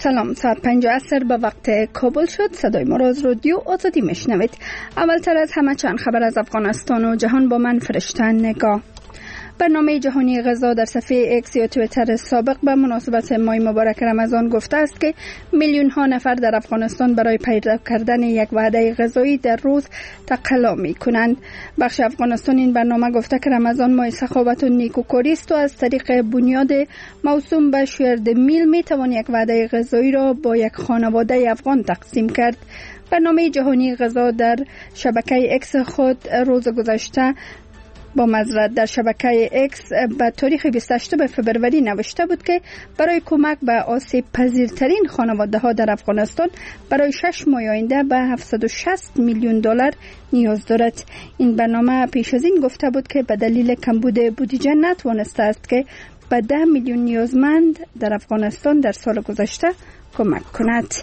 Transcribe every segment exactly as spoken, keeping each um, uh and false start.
سلام، ساعت پنج عصر به وقت کابل شد. صدای ما را از رادیو آزادی میشنوید. اولتر از همه چند خبر از افغانستان و جهان با من فرشته نگاه. برنامه جهانی غذا در صفحه اکس یا توییتر سابق به مناسبت ماه مبارک رمضان گفته است که میلیون ها نفر در افغانستان برای پیدا کردن یک وعده غذایی در روز تقلا می کنند. بخش افغانستان این برنامه گفته که رمضان ماه سخاوت و نیکوکاری است و از طریق بنیاد موسوم به شیرد میل می توان یک وعده غذایی را با یک خانواده افغان تقسیم کرد. برنامه جهانی غذا در شبکه اکس خود روز گذشته با معذرت در شبکه اکس به تاریخ بیست و هشتم فوریه نوشته بود که برای کمک به آسیب پذیرترین خانواده ها در افغانستان برای شش ماه آینده به هفتصد و شصت میلیون دلار نیاز دارد. این برنامه پیش از این گفته بود که به دلیل کمبود بودجه نتوانسته است که به ده میلیون نیازمند در افغانستان در سال گذشته کمک کند.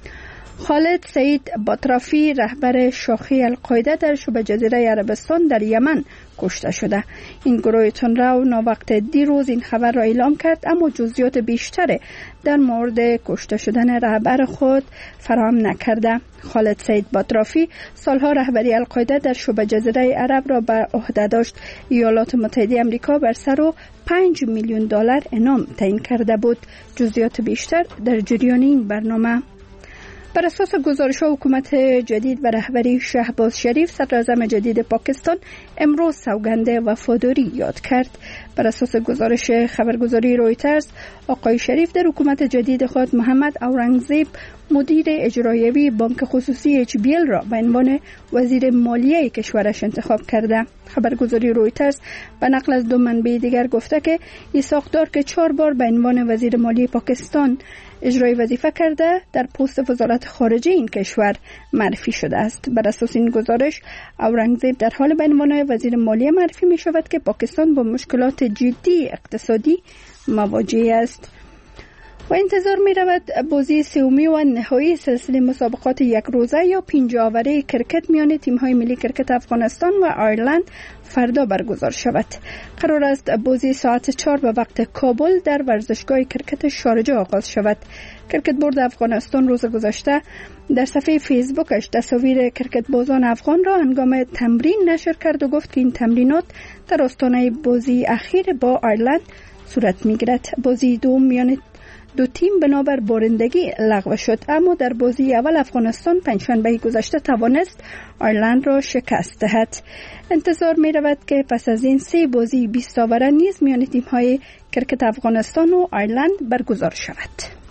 خالد سعید باطرافی رهبر شاخه القاعده در شبه جزیره عربستان در یمن کشته شده. این گروه تندرو ناوقت دیروز این خبر را اعلام کرد، اما جزئیات بیشتر در مورد کشته شدن رهبر خود فراهم نکرده. خالد سعید باطرافی سالها رهبری القاعده در شبه جزیره عرب را بر عهده داشت. ایالات متحده آمریکا بر سر او پنج میلیون دلار انعام تعیین کرده بود. جزئیات بیشتر در جریان این برنامه. بر اساس گزارش حکومت جدید و رهبری شهباز شریف صدراعظم جدید پاکستان امروز سوگند وفاداری یاد کرد. بر اساس گزارش خبرگزاری رویترز آقای شریف در حکومت جدید خود محمد اورنگزیب مدیر اجرایی بانک خصوصی اچ بی ال را به عنوان وزیر مالیه کشورش انتخاب کرده. خبرگزاری رویترز به نقل از دو منبع دیگر گفته که این ساختار که چهار بار به عنوان وزیر مالیه پاکستان اجرای وظیفه کرده در پست وزارت خارجه این کشور معرفی شده است. بر اساس این گزارش اورنگزیب در حال به عنوان وزیر مالیه معرفی می شود که پاکستان با مشکلات جدی اقتصادی مواجه است و انتظار می رود بازی سومی و نهایی سلسله مسابقات یک روزه یا پنجاوره کرکت میان تیم های ملی کرکت افغانستان و آیرلند فردا برگزار شود. قرار است بازی ساعت چهار به وقت کابل در ورزشگاه کرکت شارجه آغاز شود. کرکت بورد افغانستان روز گذشته در صفحه فیسبوکش تصاویر کرکت بازان افغان را هنگام تمرین نشر کرد و گفت که این تمرینات در آستانه بازی اخیر با آیرلند صورت میگیرد. بازی دوم میان دو تیم بنابر بارندگی لغو شد، اما در بازی اول افغانستان پنجشنبه گذشته توانست آیرلند را شکست دهد. انتظار می رود که پس از این سه بازی بیست آوره نیز میان تیم های کرکت افغانستان و آیرلند برگزار شود.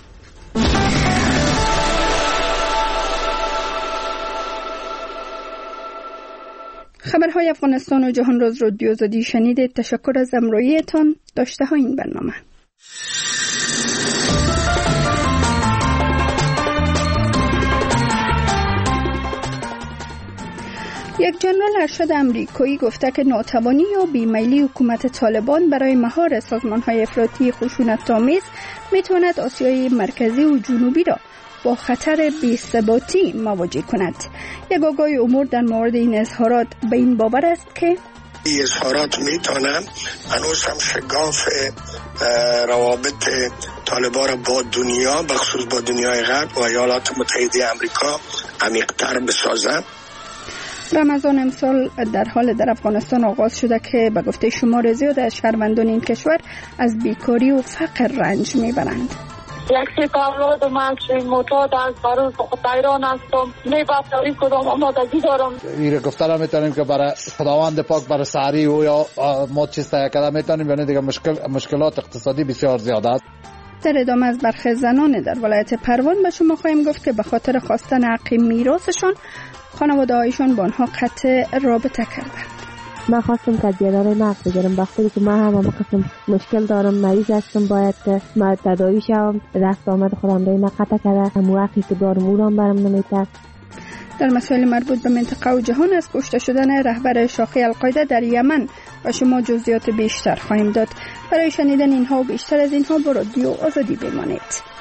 خبرهای افغانستان و جهان راز رادیو آزادی شنیدید. تشکر از همراهیتان. داشته ها این برنامه. یک جنرال ارشد امریکایی گفته که ناتوانی یا بیمیلی حکومت طالبان برای مهار سازمان‌های افراطی خشونت‌آمیز می‌تواند آسیای مرکزی و جنوبی را با خطر بی‌ثباتی مواجه کند. یک آگاهی امور در مورد این اظهارات به این باور است که این اظهارات میتونن هنوز هم شگاف روابط طالبان با دنیا، بخصوص با دنیای غرب و ایالات متحده آمریکا عمیق‌تر بسازن. رمضان امسال در حال در افغانستان آغاز شده که به گفته شمار زیاد از شهروندان این کشور از بیکاری و فقر رنج میبرند. یک سیک اولاد من که معتاد از برای ایران هستم، میبرداری کدام آمادگی دارم. این گفتن هم میتونیم که برای خداوند پاک برای سحری و یا ما چیز تهیه کرده میتونیم، یعنی دیگه مشکل مشکلات اقتصادی بسیار زیاد است. در ادامه از برخی زنان در ولایت پروان به شما خواهیم گفت که به خاطر خواستن حق میراثشان خانواده هایشان با آنها قطع رابطه کردند. من خواستم که دیدار نقد بگیرم، وقتی که من هم هم قسم مشکل دارم، مریض هستم، باید من تداوی شوم، دست آمد خودم رای قطع کرده، همون وقتی که دارم او را برم نمیتر. در مسائل مربوط به منطقه و جهان از کشته شدن رهبر شاخه القاعده در یمن و شما جزئیات بیشتر خواهیم داد. برای شنیدن اینها و بیشتر از اینها با رادیو آزادی بمانید.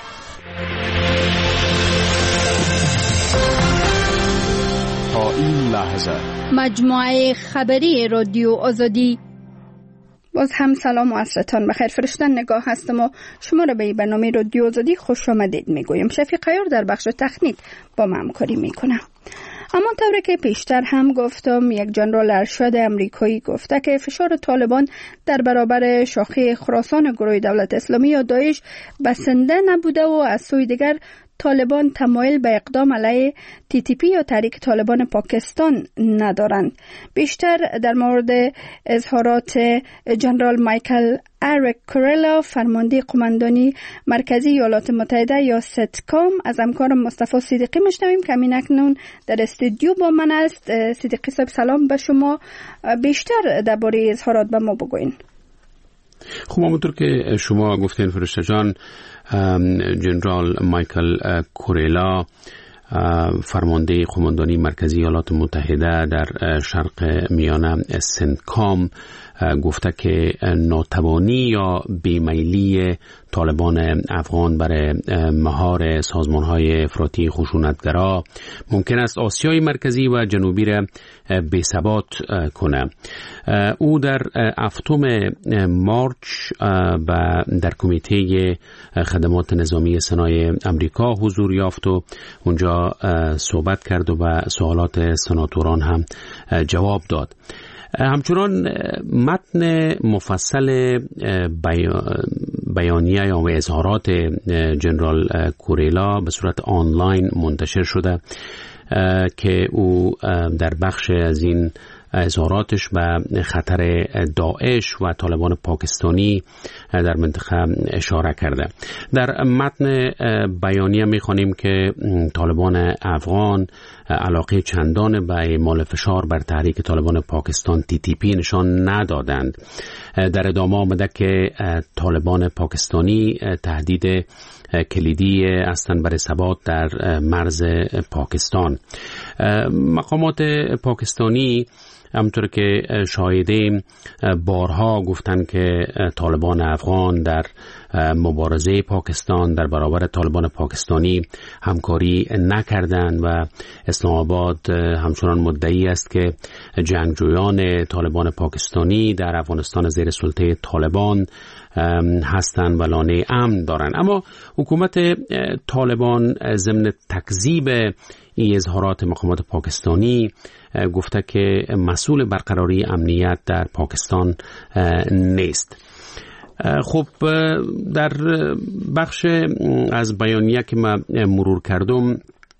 تا این لحظه مجموعه خبری رادیو آزادی باز هم سلام و عصرتان بخیر. فرشتن نگاه هستم و شما را به برنامه رادیو آزادی خوش آمدید میگویم. شفیق عیار در بخش تکنیک با من همکاری میکنه. اما طوری که پیشتر هم گفتم، یک جنرال ارشد امریکایی گفته که فشار طالبان در برابر شاخه خراسان گروه دولت اسلامی یا داعش بسنده نبوده و از سوی دیگر طالبان تمایل به اقدام علیه تی تی پی یا تحریک طالبان پاکستان ندارند. بیشتر در مورد اظهارات جنرال مایکل اریک کوریلا، فرمانده قماندانی مرکزی ایالات متحده یا ستکام، از همکارم مصطفی صدیقی میشنویم که همین اکنون در استودیو با من است. صدیقی صاحب سلام به شما. بیشتر درباره اظهارات به ما بگوین. خب همونطور که شما گفتین فرشته جان، جنرال مایکل کوریلا، فرمانده قماندانی مرکزی ایالات متحده در شرق میانه سنتکام، گفته که ناتوانی یا بیمیلی طالبان افغان برای مهار سازمان‌های افراطی خشونتگرا ممکن است آسیای مرکزی و جنوبی را بی‌ثبات کنه. او در هفتم مارچ در کمیته خدمات نظامی سنای امریکا حضور یافت و اونجا صحبت کرد و به سوالات سناتوران هم جواب داد. همچنان متن مفصل بیانیه یا اظهارات جنرال کوریلا به صورت آنلاین منتشر شده که او در بخش از این اظهاراتش به خطر داعش و طالبان پاکستانی در منطقه اشاره کرده. در متن بیانیه می‌خوانیم که طالبان افغان علاقه چندان به اعمال فشار بر تحریک طالبان پاکستان تی تی پی نشان ندادند. در ادامه آمده که طالبان پاکستانی تهدید کلیدی هستند برای ثبات در مرز پاکستان. مقامات پاکستانی همونطور که شاهدیم بارها گفتند که طالبان افغان در مبارزه پاکستان در برابر طالبان پاکستانی همکاری نکردند و اسلام آباد همچنان مدعی است که جنگجویان طالبان پاکستانی در افغانستان زیر سلطه طالبان هستند و لانه امن دارند. اما حکومت طالبان ضمن تکذیب این اظهارات مقامات پاکستانی گفته که مسئول برقراری امنیت در پاکستان نیست. خب در بخش از بیانیه که من مرور کردم،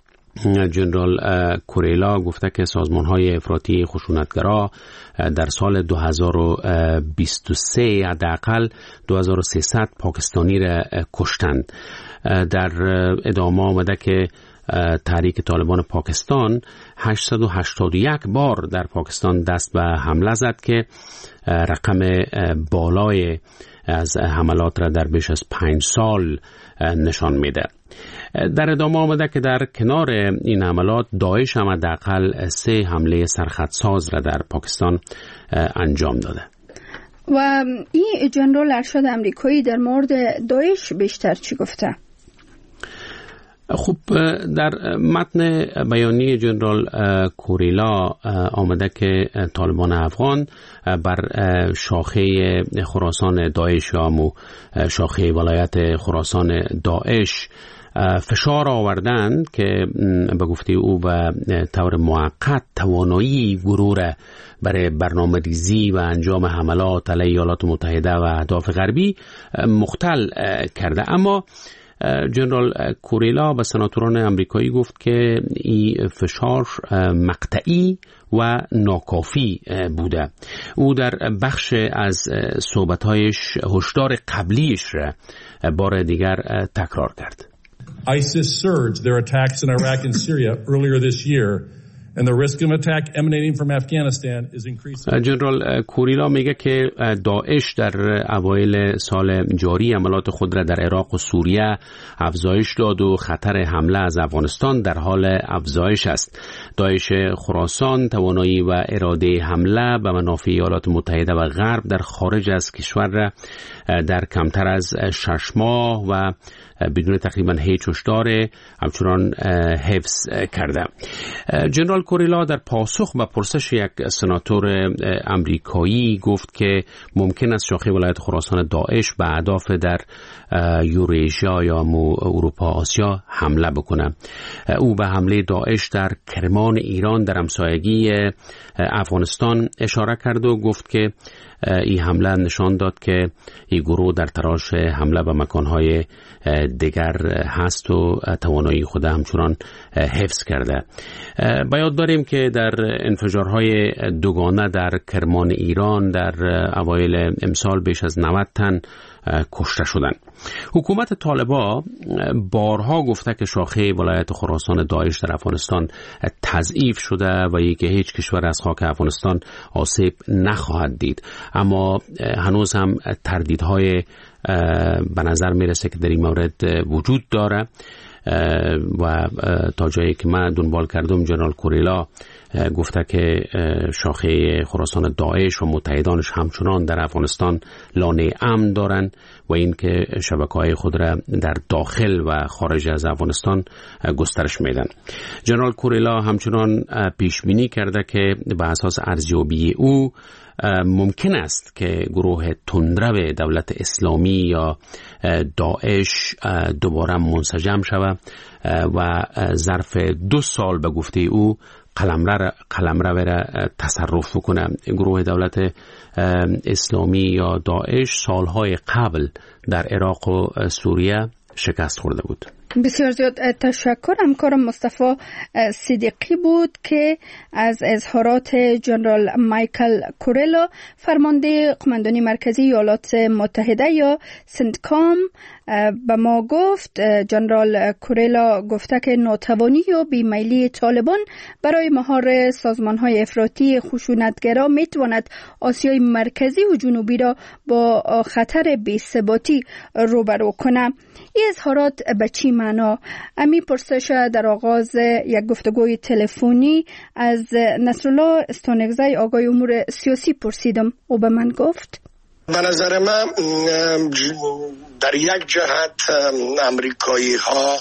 جنرال کوریلا گفته که سازمان‌های افراطی خشونتگرا در سال دو هزار و بیست و سه حداقل دو هزار و سیصد پاکستانی را کشتند. در ادامه آمده که تحریک طالبان پاکستان هشتصد و هشتاد و یک بار در پاکستان دست به حمله زد که رقم بالای از حملات را در بیش از پنج سال نشان میده. در ادامه آمده که در کنار این حملات داعش هم حداقل سه حمله سرخطساز را در پاکستان انجام داده. و این جنرال ارشد امریکایی در مورد داعش بیشتر چی گفته؟ خب در متن بیانیه جنرال کوریلا آمده که طالبان افغان بر شاخه خراسان داعش یا مو شاخه ولایت خراسان داعش فشار آوردند که به گفته او به طور موقت توانایی گروه برای برنامه‌ریزی و انجام حملات علیه ایالات متحده و اهداف غربی مختل کرده. اما جنرال کوریلا به سناتوران امریکایی گفت که این فشار مقطعی و ناکافی بوده. او در بخش از صحبت‌هایش هشدار قبلیش را بار دیگر تکرار کرد. ISIS surged their attacks in Iraq and Syria earlier this year, and the risk of attack emanating from Afghanistan is increasing. جنرال کوریلا میگه که داعش در اوایل سال جاری عملات خود را در عراق و سوریه افزایش داد و خطر حمله از افغانستان در حال افزایش است. داعش خراسان توانایی و اراده حمله به منافع ایالات متحده و غرب در خارج از کشور را در کمتر از شش ماه و بدون تقریبا هیچ هشدار همچنان حفظ کرده. جنرال جنرال کوریلا در پاسخ به پرسش یک سناتور امریکایی گفت که ممکن است شاخه ولایت خراسان داعش به اهداف در یوریشیا یا اروپا آسیا حمله بکنه. او به حمله داعش در کرمان ایران در همسایگی افغانستان اشاره کرد و گفت که این حمله نشان داد که این گروه در تلاش حمله به مکانهای دیگر هست و توانایی خود همچنان حفظ کرده. با یاد داریم که در انفجارهای دوگانه در کرمان ایران در اوایل امسال بیش از نود تن کشته شدند. حکومت طالبان بارها گفته که شاخه ولایت خراسان داعش در افغانستان تضعیف شده و اینکه هیچ کشور از خاک افغانستان آسیب نخواهد دید، اما هنوز هم تردیدهای به نظر میرسه که در این مورد وجود داره و تا جایی که من دنبال کردم جنرال کوریلا گفته که شاخه خراسان داعش و متحدانش همچنان در افغانستان لانه امن دارند و اینکه شبکه‌های خود را در داخل و خارج از افغانستان گسترش میدن. جنرال کوریلا همچنان پیش بینی کرده که به اساس ارزیابی او ممکن است که گروه تندرو دولت اسلامی یا داعش دوباره منسجم شود و ظرف دو سال به گفته او قلمرو قلمرو را تصرف بکنه. گروه دولت اسلامی یا داعش سالهای قبل در عراق و سوریه شکست خورده بود. بسیار زیاد تشکر. همکارم مصطفی صدیقی بود که از اظهارات جنرال مایکل کوریلا فرمانده قماندانی مرکزی ایالات متحده یا سنتکام به ما گفت. جنرال کوریلا گفته که ناتوانی و بیمیلی طالبان برای مهار سازمان‌های افراطی خشونتگرا میتواند آسیای مرکزی و جنوبی را با خطر بی‌ثباتی روبرو کنه. این اظهارات به چی معنا؟ امی پرسش در آغاز یک گفتگوی تلفنی از نصرالله استانگزی آقای امور سیاسی پرسیدم. او به من گفت به نظر من در یک جهت امریکایی ها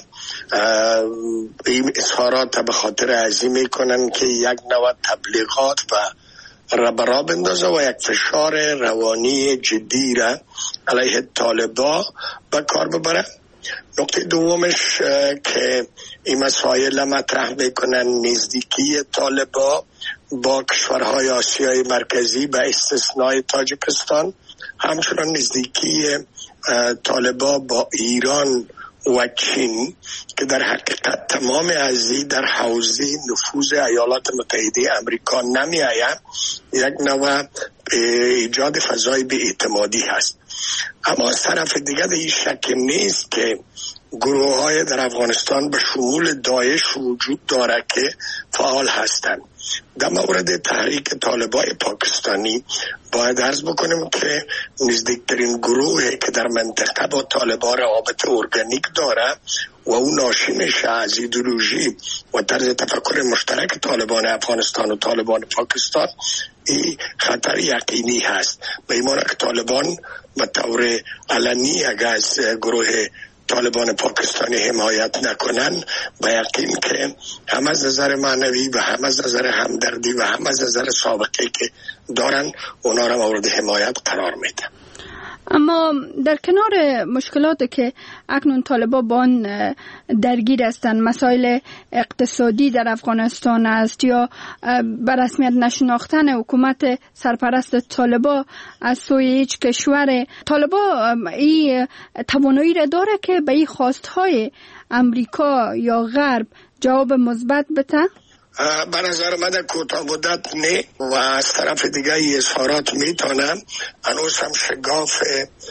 این اظهارات به خاطر ازی میکنن که یک نوع تبلیغات و ربرا بندازه و یک فشار روانی جدی را علیه طالبان به کار ببره. نکته دومش که این مسائل مطرح میکنن نزدیکی طالبان با کشورهای آسیای مرکزی به استثنای تاجیکستان، همچنان نزدیکی طالبان با ایران و چین که در حقیقت تمام ازی در حوزه نفوذ ایالات متحده امریکا نمی آید، یک نوع ایجاد فضای بی‌اعتمادی هست. اما از طرف دیگر این شک نیست که گروه های در افغانستان به شمول داعش وجود داره که فعال هستند. در مورد تحریک طالبان پاکستانی باید عرض بکنیم که نزدیکترین گروهی که در منطقه با طالبان روابط ارگانیک داره و اون ناشی میشه از ایدئولوژی و طرز تفکر مشترک طالبان افغانستان و طالبان پاکستان، این خطر یقینی هست. به این معنی که طالبان به طور علنی اگر از گروه طالبان پاکستانی حمایت نکنن، با یقین که هم از نظر معنوی و هم از نظر همدردی و هم از نظر سابقه که دارن اونا را مورد حمایت قرار میدن. اما در کنار مشکلاتی که اکنون طالبان با آن درگیر هستند، مسائل اقتصادی در افغانستان است یا به رسمیت نشناختن حکومت سرپرست طالبان از سوی هیچ کشور، طالبان این توانایی را داره که به این خواستهای امریکا یا غرب جواب مثبت بده؟ به نظر من در کوتاه مدت نه، و از طرف دیگه ای اظهارات میتونم هنوز هم شگاف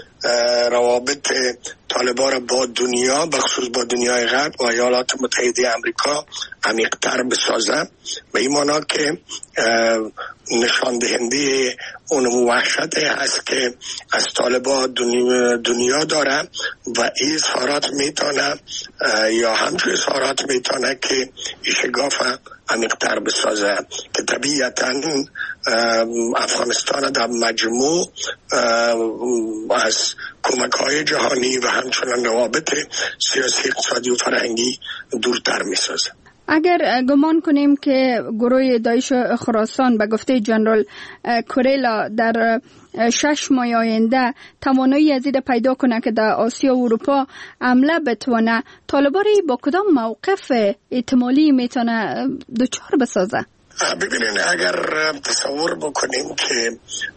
روابط طالبان با دنیا بخصوص با دنیای غرب و ایالات متحده امریکا عمیق‌تر بسازه. به این معنی که نشان دهنده اون وحشت هست که از طالبان دنیا, دنیا داره و این اظهارات میتونه یا همچون اظهارات میتونه که این شگاف عمیق‌تر بسازه که طبیعتاً افغانستان در مجموع از کمک‌های جهانی و همچنان روابط سیاسی اقتصادی و فرهنگی دورتر می‌سازه. اگر گمان کنیم که گروه داعش خراسان به گفته جنرال کوریلا در شش ماه آینده توانایی از این پیدا کنه که در آسیا و اروپا حمله بتونه، طالبان با کدام موقف احتمالی میتونه دچار بسازه؟ ببینین، اگر تصور بکنیم که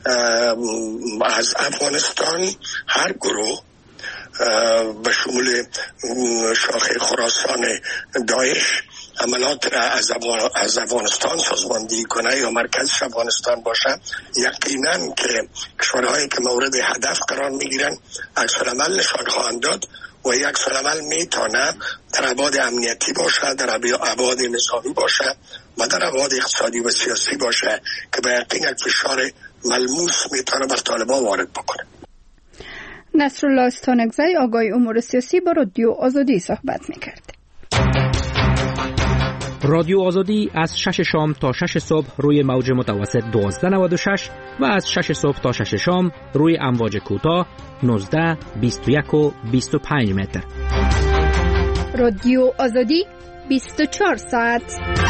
از افغانستان هر گروه به شمول شاخه خراسان داعش عملات را از افغانستان سازماندهی کنه یا مرکزش افغانستان باشه، یقینا که کشورهایی که مورد هدف قرار میگیرن عکس‌العمل نشان خواهند داد و یک عکس‌العمل میتونه در ابعاد امنیتی باشه، در ابعاد نظامی باشه و در ابعاد اقتصادی و سیاسی باشه که به یقین یک فشار ملموس میتونه بر طالبان وارد بکنه. نصرالله استانکزی آگاه امور سیاسی با رادیو آزادی صحبت میکرد. رادیو آزادی از شش شام تا شش صبح روی موج متوسط دوازده نود و شش و از شش صبح تا شش شام روی امواج کوتاه نوزده، بیست و یک و بیست و پنج متر. رادیو آزادی بیست و چهار ساعت.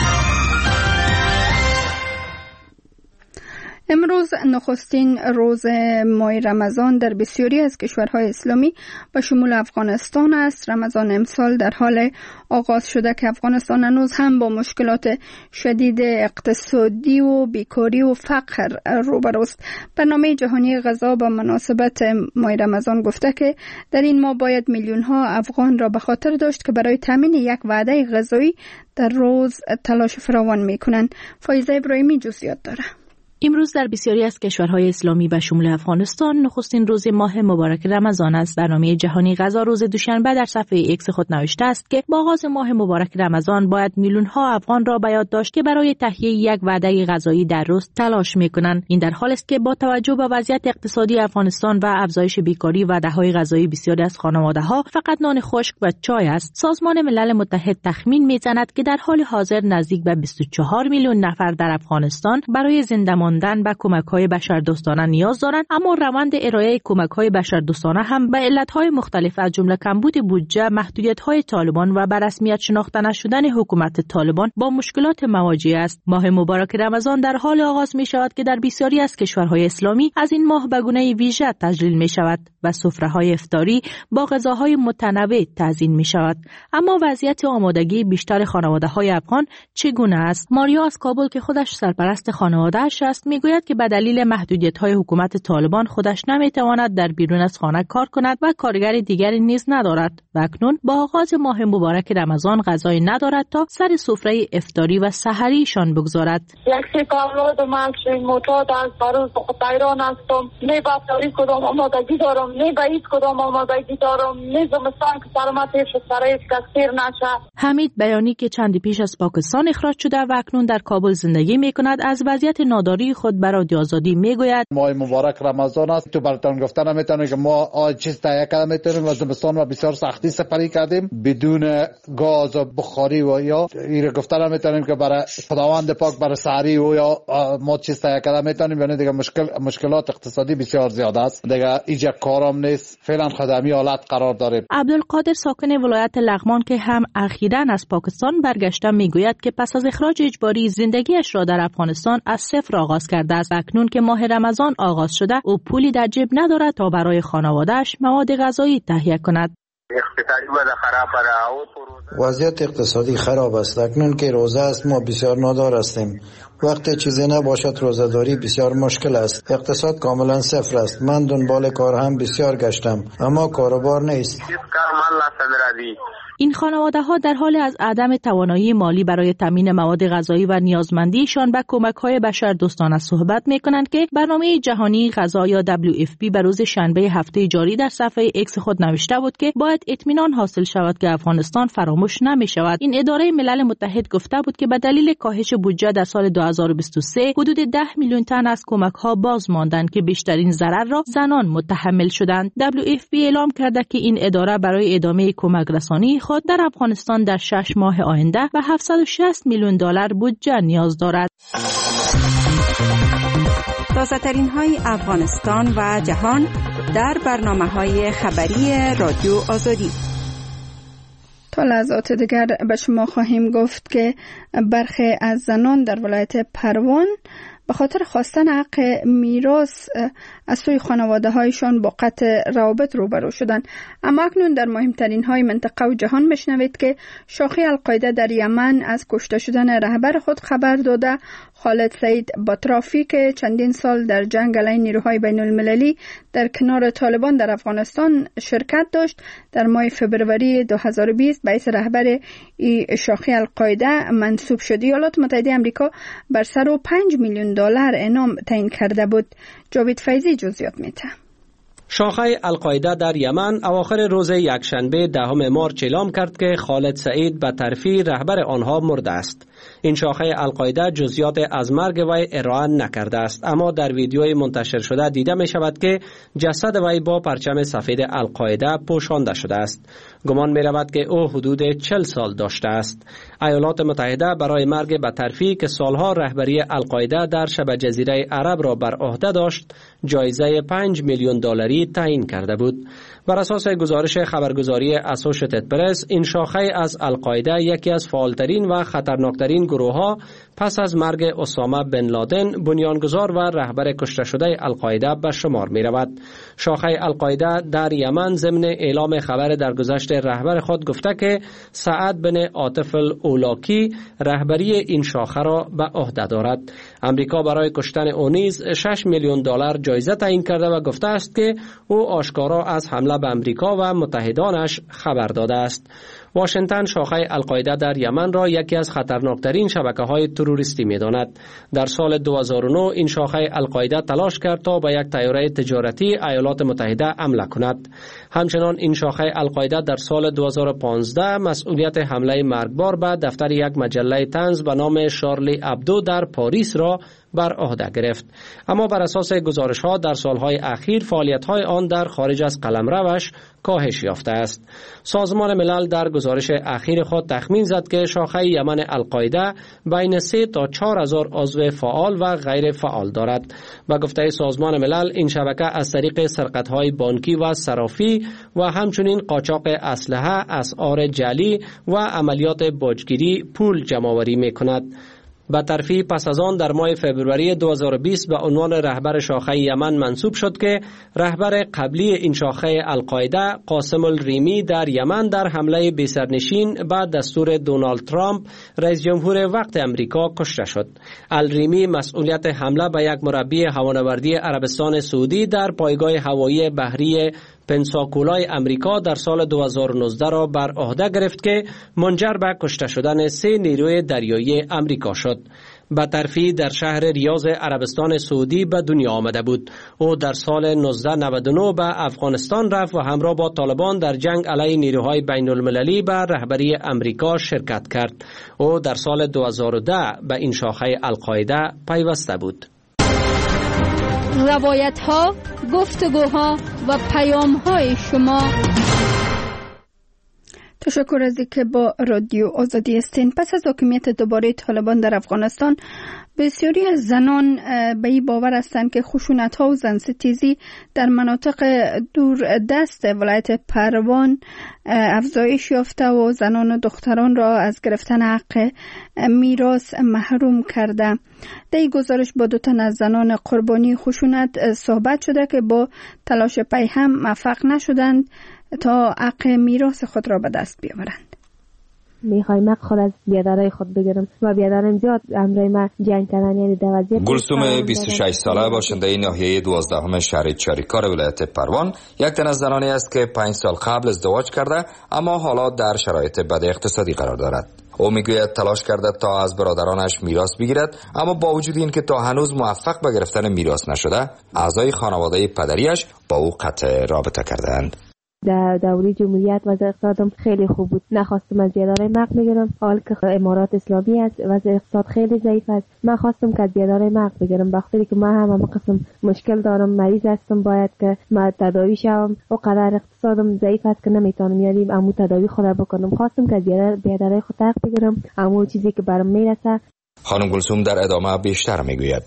امروز نخستین روز ماه رمضان در بسیاری از کشورهای اسلامی به شمول افغانستان است. رمضان امسال در حال آغاز شده که افغانستان هنوز هم با مشکلات شدید اقتصادی و بیکاری و فقر روبروست. برنامه جهانی غذا به مناسبت ماه رمضان گفته که در این ماه باید میلیون ها افغان را به خاطر داشت که برای تامین یک وعده غذایی در روز تلاش فراوان میکنند. فایزه ابراهیمی جزئیات داره. امروز در بسیاری از کشورهای اسلامی به شمول افغانستان نخستین روز ماه مبارک رمضان است. برنامه جهانی غذا روز دوشنبه در صفحه ایکس خود نوشته است که با آغاز ماه مبارک رمضان باید میلیون ها افغان را به یاد داشت که برای تهیه یک وعده غذایی در روز تلاش میکنند. این در حالی است که با توجه به وضعیت اقتصادی افغانستان و افزایش بیکاری وعده‌های غذایی بسیاری از خانواده‌ها فقط نان خشک و چای است. سازمان ملل متحد تخمین میزند که در حال حاضر نزدیک به بیست و چهار میلیون نفر در افغانستان برای زنده ماندن به کمک‌های بشردوستانه نیاز دارند، اما روند ارائه کمک‌های بشردوستانه هم به علت‌های مختلف از جمله کمبود بودجه، محدودیت‌های طالبان و به رسمیت شناخته نشدن حکومت طالبان با مشکلات مواجه است. ماه مبارک رمضان در حال آغاز می‌شود که در بسیاری از کشورهای اسلامی از این ماه به گونه ویژه تجلیل می‌شود و سفره‌های افطاری با غذاهای متنوع تزیین می‌شود. اما وضعیت آمادگی بیشتر خانواده‌های افغان چگونه است؟ ماریا از کابل که خودش سرپرست خانواده‌اش است میگوید که به دلیل محدودیت‌های حکومت طالبان خودش نمی‌تواند در بیرون از خانه کار کند و کارگر دیگری نیز ندارد و اکنون با آغاز ماه مبارک رمضان غذایی ندارد تا سر سفره افطاری و سحریشان بگذارد. یک سه اولاد من معتاد از بروز خطایران هستم، نه با افطاری کدام آمادگی دارم، نه با هیچ کدام آمادگی دارم، نه زمستان که سلامت سرای کثیر نشه. حمید بیانی که چندی پیش از پاکستان اخراج شده و اکنون در کابل زندگی می‌کند از وضعیت ناداری خود برای رادیو آزادی میگوید ماه مبارک رمضان است. تو براتون گفتن نمیتونه که ما چیز تهیه کردن میتونیم و زمستان و بسیار سختی سپری کردیم بدون گاز و بخاری و یا این گفتن نمیتونیم که برای خداوند پاک برای سحری و یا ما چیز تهیه کردن میتونیم. یعنی دیگه مشکل مشکلات اقتصادی بسیار زیاده است. دیگه اینجا کارم نیست، فعلا خدمی حالت قرار داریم. عبدالقادر ساکن ولایت لغمان که هم اخیراً از پاکستان برگشته میگوید که پس از اخراج اجباری زندگیش را در افغانستان از صفر آغاز کرده است. اکنون که ماه رمضان آغاز شده او پولی در جیب ندارد تا برای خانواده‌اش مواد غذایی تهیه کند. وضعیت اقتصادی خراب است. اکنون که روزه است ما بسیار نادار هستیم. وقتی چیزی نباشد روزه‌داری بسیار مشکل است. اقتصاد کاملا صفر است. من دنبال کار هم بسیار گشتم اما کاروبار نیست. این خانواده ها در حال از عدم توانایی مالی برای تامین مواد غذایی و نیازمندیشان به کمک‌های بشردوستانه صحبت می‌کنند که برنامه جهانی غذا یا دبلیو اف پی به روز شنبه هفته جاری در صفحه ایکس خود نوشته بود که باید اطمینان حاصل شود که افغانستان فراموش نمی‌شود. این اداره ملل متحد گفته بود که به دلیل کاهش بودجه در سال دو هزار و بیست و سه حدود ده میلیون تن از کمک‌ها باز ماندند که بیشترین ضرر را زنان متحمل شدند. دبلیو اف پی اعلام کرده که این اداره برای ادامه کمک رسانی خود در افغانستان در شش ماه آینده به هفتصد و شصت میلیون دلار بودجه نیاز دارد. تازه‌ترین های افغانستان و جهان در برنامه‌های خبری رادیو آزادی. تا لحظات دیگر به شما خواهیم گفت که برخی از زنان در ولایت پروان به خاطر خواستن حق میراث از سوی خانواده هایشان با قطع روابط روبرو شدند. اما اکنون در مهمترین های منطقه و جهان بشنوید که شاخه القاعده در یمن از کشته شدن رهبر خود خبر داده. خالد سعید باطرافی که چندین سال در جنگ علیه نیروهای بین المللی در کنار طالبان در افغانستان شرکت داشت، در ماه فبروری دو هزار و بیست به حیث رهبر شاخه القاعده منصوب شد. ایالات متحده آمریکا بر سر و پنج میلیون دلار انعام تعیین کرده بود. جاوید فیضی جزئیات میده. شاخه القاعده در یمن اواخر روز یکشنبه دهم مارچ اعلام کرد که خالد سعید باطرافی رهبر آنها مرده است. این شاخه القاعده جزئیات از مرگ وی ارائه نکرده است، اما در ویدیوی منتشر شده دیده می شود که جسد وی با پرچم سفید القاعده پوشانده شده است. گمان می رود که او حدود چهل سال داشته است. ایالات متحده برای مرگ باطرافی که سالها رهبری القاعده در شبه جزیره عرب را بر عهده داشت، جایزه پنج میلیون دلاری تعیین کرده بود. بر اساس گزارش خبرگزاری اسوشیتد پرس، این شاخه از القاعده یکی از فعالترین و خطرناکترین گروه‌ها پس از مرگ اسامه بن لادن بنیانگذار و رهبر کشته شده القاعده به شمار می رود. شاخه القاعده در یمن ضمن اعلام خبر درگذشت رهبر خود گفته که سعد بن عاطف الاولاکی رهبری این شاخه را به عهده دارد. امریکا برای کشتن او نیز شش میلیون دلار جایزه تعیین کرده و گفته است که او آشکارا از حمله به امریکا و متحدانش خبر داده است. واشنگتن شاخه القاعده در یمن را یکی از خطرناکترین شبکه‌های تروریستی می‌داند. در سال دو هزار و نه این شاخه القاعده تلاش کرد تا به یک طیاره تجارتی ایالات متحده حمله کند. همچنان این شاخه القاعده در سال دو هزار و پانزده مسئولیت حمله مرگبار به دفتر یک مجله طنز به نام شارلی ابدو در پاریس را بر عهده گرفت. اما بر اساس گزارش‌ها در سالهای اخیر فعالیت‌های آن در خارج از قلمروش کاهش یافته است. سازمان ملل در گزارش اخیر خود تخمین زد که شاخه یمن القاعده بین سه تا چهار هزار عضو فعال و غیر فعال دارد. با گفته سازمان ملل این شبکه از طریق سرقت‌های بانکی و صرافی و همچنین قاچاق اسلحه، اسعار جعلی و عملیات باجگیری پول جمع‌آوری می‌کند. باطرافی پس از آن در ماه فبروری دو هزار و بیست به عنوان رهبر شاخه یمن منصوب شد که رهبر قبلی این شاخه القاعده قاسم الریمی در یمن در حمله بی‌سرنشین به دستور دونالد ترامپ رئیس جمهور وقت امریکا کشته شد. الریمی مسئولیت حمله به یک مربی هوانوردی عربستان سعودی در پایگاه هوایی بحری پنساکولای امریکا در سال دو هزار و نوزده را بر عهده گرفت که منجر به کشته شدن سه نیروی دریایی امریکا شد. باطرافی در شهر ریاض عربستان سعودی به دنیا آمده بود. او در سال هزار و نهصد و نود و نه به افغانستان رفت و همراه با طالبان در جنگ علیه نیروهای بین المللی به رهبری امریکا شرکت کرد. او در سال دو هزار و ده به این شاخه القاعده پیوسته بود. روایت ها، گفتگوها و پیام های شما. تشکر از اینکه با رادیو آزادی هستین. پس از حاکمیت دوباره طالبان در افغانستان، بسیاری از زنان به این باور هستند که خشونت ها و زنستیزی در مناطق دور دست ولایت پروان افزایش یافته و زنان و دختران را از گرفتن حق میراث محروم کرده. در این گزارش با دو تن از زنان قربانی خشونت صحبت شده که با تلاش پی هم موفق نشدند تا حق میراث خود را به دست بیاورند. میخوایم حق خود از بیادرای خود بگیرم و بیادرم زیاد امرای ما جنگ کردن، یعنی دوازده. گلسوم بیست و شش ساله باشنده ناحیه دوازدهم شهر چاریکار ولایت پروان یک تن از زنانی است که پنج سال قبل ازدواج کرده اما حالا در شرایط بد اقتصادی قرار دارد. او میگوید تلاش کرده تا از برادرانش میراث بگیرد، اما با وجود این که تا هنوز موفق به گرفتن میراث نشده، اعضای خانواده پدریش با او قطع رابطه کردند. در دوره جمهوریت وضع اقتصادم خیلی خوب بود. نخواستم از بیادرای مرد بگیرم، حال که امارات اسلامی است وضع اقتصاد خیلی ضعیف است. من خواستم که از بیادرای مرد بگیرم، بخاطر که من هم هم قسم مشکل دارم، مریض هستم، باید که من تداوی شوم و قدر اقتصادم ضعیف است که نمیتونم یعنی عمو تداوی خود بکنم. خواستم که از بیادرای خود حق بگیرم، عمو چیزی که برام میرسه. خانم گلسوم در ادامه بیشتر میگوید.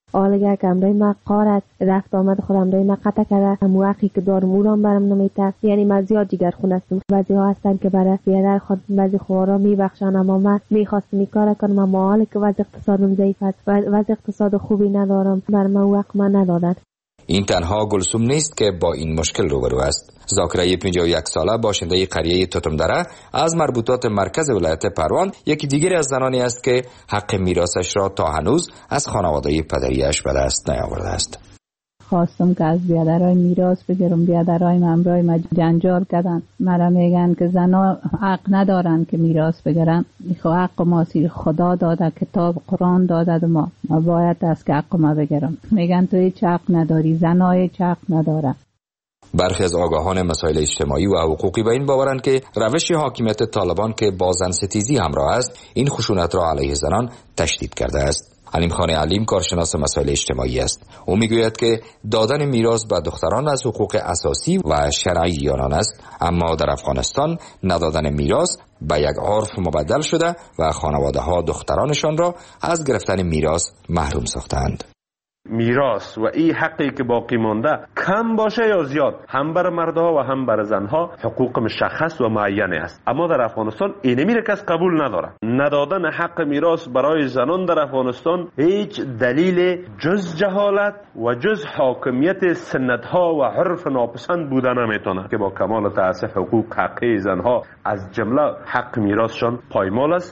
حالا که امرای ما قارت رفت آمد خود امرای ما قطع کرده هم وقتی که دارم اوران برم نمیته. یعنی من زیاد جگر خون هستم. بعضی ها هستن که برای بیادر خود بعضی خوارا میبخشن، اما من میخواستم این کار کنم، اما حالا که وضع اقتصادم ضعیف است و وضع اقتصاد خوبی ندارم بر من وقت من ندادن. این تنها گلسوم نیست که با این مشکل روبرو است. زاکرای پنجاه و یک ساله باشنده قریه توتمدره از مربوطات مرکز ولایت پروان یکی دیگر از زنانی است که حق میراثش را تا هنوز از خانواده پدریش به دست نیاورده است. خواستم که از بیادرای میراث بگیرم. بیادرای ممرای ما جنجال کردن. مرا میگن که زنا حق ندارن که میراث بگیرن. میخوا حق ما سیر خدا داده، کتاب قرآن داده، ما ما باید از که حق ما بگیرم. میگن تو هیچ حق نداری، زنا هیچ حق نداره. برخی از آگاهان مسائل اجتماعی و حقوقی به این باورند که روش حاکمیت طالبان که با زن ستیزی همراه است این خشونت را علیه زنان تشدید کرده است. علیم خان علیم کارشناس مسائل اجتماعی است. او میگوید که دادن میراث به دختران از حقوق اساسی و شرعی آنان است، اما در افغانستان ندادن میراث به یک عرف مبدل شده و خانواده ها دخترانشان را از گرفتن میراث محروم ساختند. میراث و این حقی که باقی مانده کم باشه یا زیاد، هم بر مردها و هم بر زنها حقوق مشخص و معینی است، اما در افغانستان این میره کس قبول نداره. ندادن حق میراث برای زنان در افغانستان هیچ دلیل جز جهالت و جز حاکمیت سنتها و عرف ناپسند بوده نمیتونه که با کمال تاسف حقوق حقی زنها از جمله حق میراثشان پایمال است.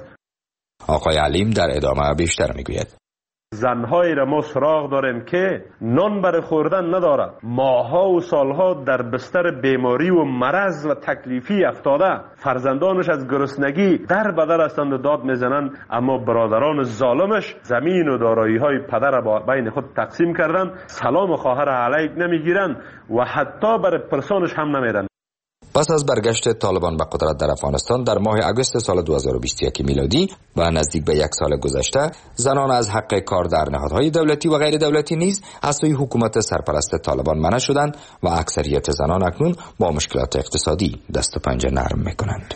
آقای علیم در ادامه بیشتر میگوید زنهایی را ما سراغ داریم که نان برای خوردن نداره، ماها و سالها در بستر بیماری و مرض و تکلیفی افتاده، فرزندانش از گرسنگی در بدر هستند و داد میزنند، اما برادران ظالمش زمین و دارایی های پدر را بین خود تقسیم کردن، سلام خواهر علیک نمیگیرن و حتی برای پرسانش هم نمیدن. پس از برگشت طالبان به قدرت در افغانستان در ماه اگست سال دو هزار و بیست و یک میلادی و نزدیک به یک سال گذشته، زنان از حق کار در نهادهای دولتی و غیر دولتی نیز از سوی حکومت سرپرست طالبان منع شدند و اکثریت زنان اکنون با مشکلات اقتصادی دست و پنجه نرم میکنند.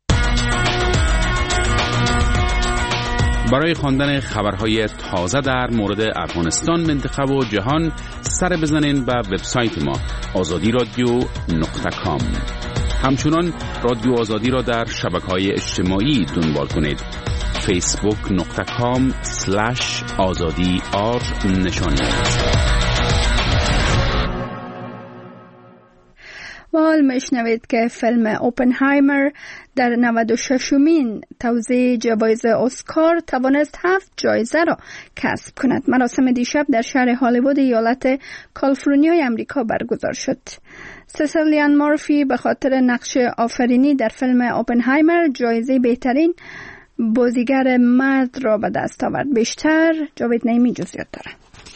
برای خواندن خبرهای تازه در مورد افغانستان، منطقه و جهان سر بزنین به وبسایت ما آزادی رادیو نقطه کام. همچنان رادیو آزادی را در شبکه‌های اجتماعی دنبال کنید. فیسبوک نقطه کام سلش آزادی آر نشانی. و حال میشنوید که فیلم اوپنهایمر در نود و ششمین توزیع جوایز اسکار توانست هفت جایزه را کسب کند. مراسم دیشب در شهر هالیوود ایالت کالیفرنیا امریکا برگزار شد. سیسیلیان مورفی به خاطر نقش آفرینی در فیلم اوپنهایمر جایزه بهترین بازیگر مرد را به دست آورد. بیشتر جاوید نعیمی جزئیات دارد.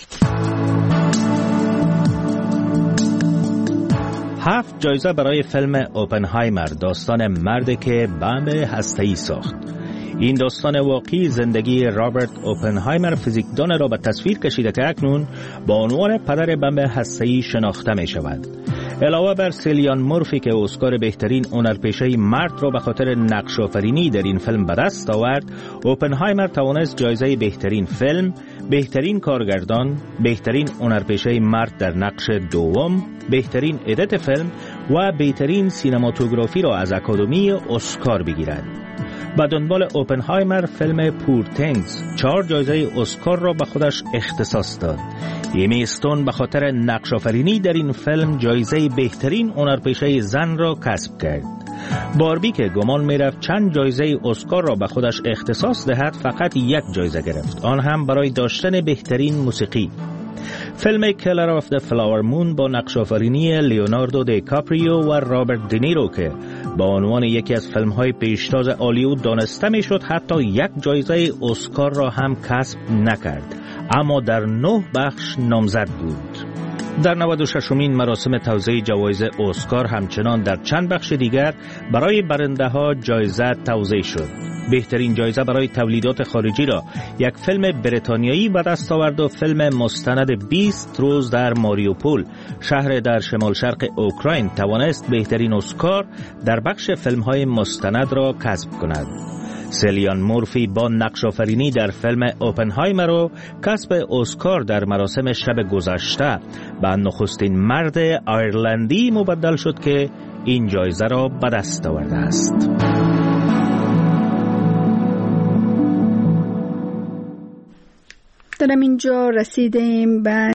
هفت جایزه برای فیلم اوپنهایمر، داستان مردی که بمب هسته‌ای ساخت. این داستان واقعی زندگی رابرت اوپنهایمر، فیزیکدان را به تصویر کشیده که اکنون با عنوان پدر بمب هسته‌ای شناخته می شود. علاوه بر سیلیان مورفی که اسکار بهترین هنرپیشه مرد را به خاطر نقش آفرینی در این فیلم به دست آورد، اوپنهایمر توانست جایزه بهترین فیلم، بهترین کارگردان، بهترین هنرپیشه مرد در نقش دوم، بهترین ادیت فیلم و بهترین سینماتوگرافی را از اکادمی اسکار بگیرد. به دنبال اوپنهایمر، فیلم پور تینگز چهار جایزه اسکار را به خودش اختصاص داد. ایمی استون به خاطر نقش آفرینی در این فیلم جایزه بهترین هنرپیشه زن را کسب کرد. باربی که گمان می‌رفت چند جایزه اسکار را به خودش اختصاص دهد، فقط یک جایزه گرفت، آن هم برای داشتن بهترین موسیقی. فیلم کلر آف د فلاور مون با نقش آفرینی لیوناردو دیکاپریو و رابرت دینیرو که با عنوان یکی از فیلم‌های پیشتاز هالیوود دانسته می‌شد، حتی یک جایزه اسکار را هم کسب نکرد، اما در نه بخش نامزد بود. در نود و ششمین مراسم توزیع جوایز اسکار همچنان در چند بخش دیگر برای برنده ها جایزه توزیع شد. بهترین جایزه برای تولیدات خارجی را یک فیلم بریتانیایی به دست آورد و فیلم مستند بیست روز در ماریوپول، شهر در شمال شرق اوکراین، توانست بهترین اسکار در بخش فیلم های مستند را کسب کند. سلیان مورفی با نقش آفرینی در فیلم اوپنهایمر و کسب اسکار در مراسم شب گذشته به نخستین مرد آیرلندی مبدل شد که این جایزه را به دست آورده است. در اینجا رسیدیم به